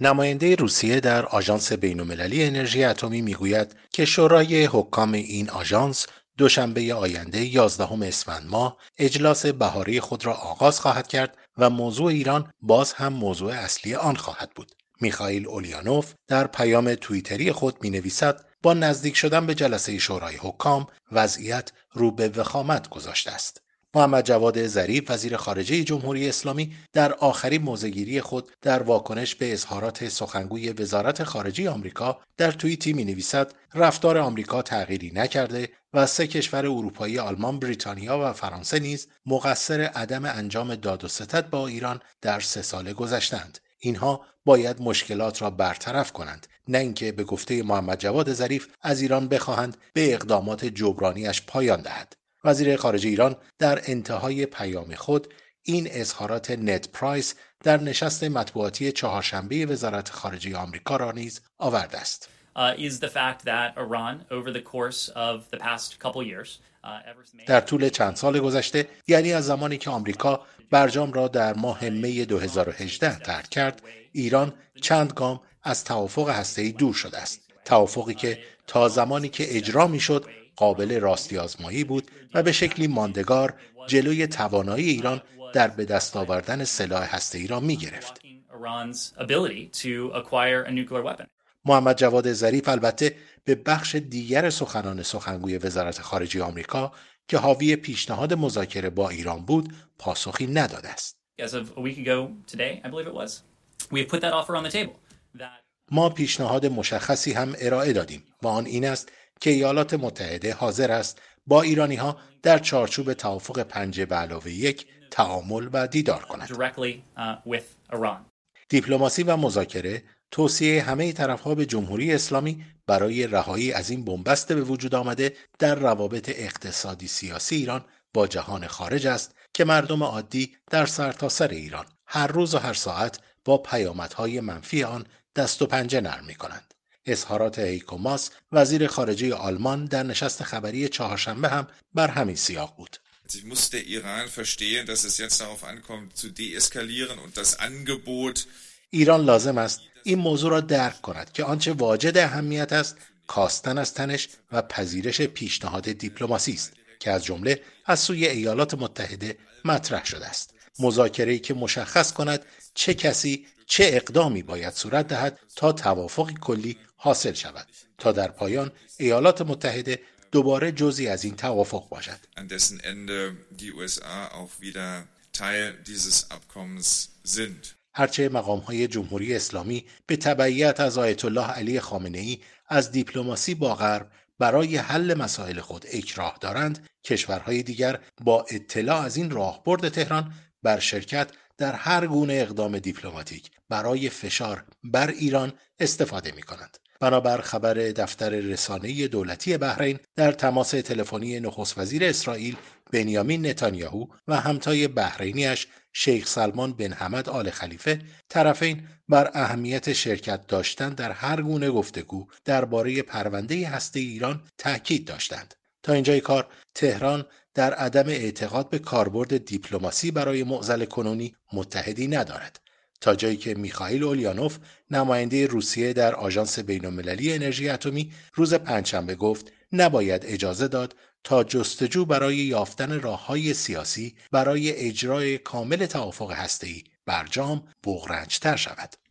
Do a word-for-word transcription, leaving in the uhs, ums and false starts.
نماینده روسیه در آژانس بین‌المللی انرژی اتمی میگوید که شورای حکام این آژانس دوشنبه آینده یازدهم اسفند ماه اجلاس بهاری خود را آغاز خواهد کرد و موضوع ایران باز هم موضوع اصلی آن خواهد بود. میخائیل اولیانوف در پیام توییتری خود مینویسد با نزدیک شدن به جلسه شورای حکام وضعیت رو به وخامت گذاشته است. محمد جواد ظریف وزیر خارجه جمهوری اسلامی در آخرین موضع‌گیری خود در واکنش به اظهارات سخنگوی وزارت خارجه آمریکا در توییتی می‌نویسد رفتار آمریکا تغییری نکرده و سه کشور اروپایی آلمان، بریتانیا و فرانسه نیز مقصر عدم انجام داد و ستد با ایران در سه سال گذشته‌اند. اینها باید مشکلات را برطرف کنند، نه اینکه به گفته محمد جواد ظریف از ایران بخواهند به اقدامات جبرانیش پایان دهد. وزیر خارجه ایران در انتهای پیام خود این اظهارات نت پرایس در نشست مطبوعاتی چهارشنبه وزارت خارجه آمریکا را نیز آورده است. در طول چند سال گذشته، یعنی از زمانی که آمریکا برجام را در ماه می دو هزار و هجده ترک کرد، ایران چند گام از توافق هسته‌ای دور شده است. توافقی که تا زمانی که اجرا میشد قابل راستی آزمایی بود و به شکلی ماندگار جلوی توانایی ایران در به دست آوردن سلاح هسته‌ای را می‌گرفت. محمد جواد ظریف البته به بخش دیگر سخنان سخنگوی وزارت خارجه آمریکا که حاوی پیشنهاد مذاکره با ایران بود پاسخی نداده است. ما پیشنهاد مشخصی هم ارائه دادیم و آن این است که ایالات متحده حاضر است با ایرانی‌ها در چارچوب توافق پنج به علاوه یک تعامل و دیدار کند. دیپلماسی و مذاکره توصیه همه طرف‌ها به جمهوری اسلامی برای رهایی از این بنبست به وجود آمده در روابط اقتصادی سیاسی ایران با جهان خارج است که مردم عادی در سرتاسر ایران هر روز و هر ساعت با پیامدهای منفی آن دست و پنجه نرم می‌کنند. اظهارات هیکو ماس وزیر خارجه آلمان در نشست خبری چهارشنبه هم بر همین سیاق بود. Sie muss der Iran verstehen, dass es jetzt darauf ankommt, zu deeskalieren und das Angebot ایران لازم است این موضوع را درک کند که آنچه واجد اهمیت است کاستن از تنش و پذیرش پیشنهاد دیپلماسی است که از جمله از سوی ایالات متحده مطرح شده است. مذاکره‌ای که مشخص کند چه کسی چه اقدامی باید صورت دهد تا توافقی کلی حاصل شود تا در پایان ایالات متحده دوباره جزئی از این توافق باشد. an dessen Ende die U S A auch wieder Teil dieses Abkommens sind. هرچه مقام‌های جمهوری اسلامی به تبعیت از آیت الله علی خامنه‌ای از دیپلماسی با غرب برای حل مسائل خود اکراه دارند، کشورهای دیگر با اطلاع از این راهبرد تهران بر شرکت در هر گونه اقدام دیپلماتیک برای فشار بر ایران استفاده می‌کنند. بنابر خبر دفتر رسانه‌ای دولتی بحرین در تماس تلفنی نخست وزیر اسرائیل بنیامین نتانیاهو و همتای بحرینیش شیخ سلمان بن حمد آل خلیفه، طرفین بر اهمیت شرکت داشتن در هر گونه گفتگو درباره پرونده هسته‌ای ایران تاکید داشتند. تا اینجای کار تهران در عدم اعتقاد به کاربرد دیپلماسی برای معضل کنونی متحدی ندارد، تا جایی که میخائیل اولیانوف نماینده روسیه در آژانس بین‌المللی انرژی اتمی روز پنجشنبه گفت نباید اجازه داد تا جستجو برای یافتن راه‌های سیاسی برای اجرای کامل توافق هسته‌ای برجام بغرنج‌تر شود.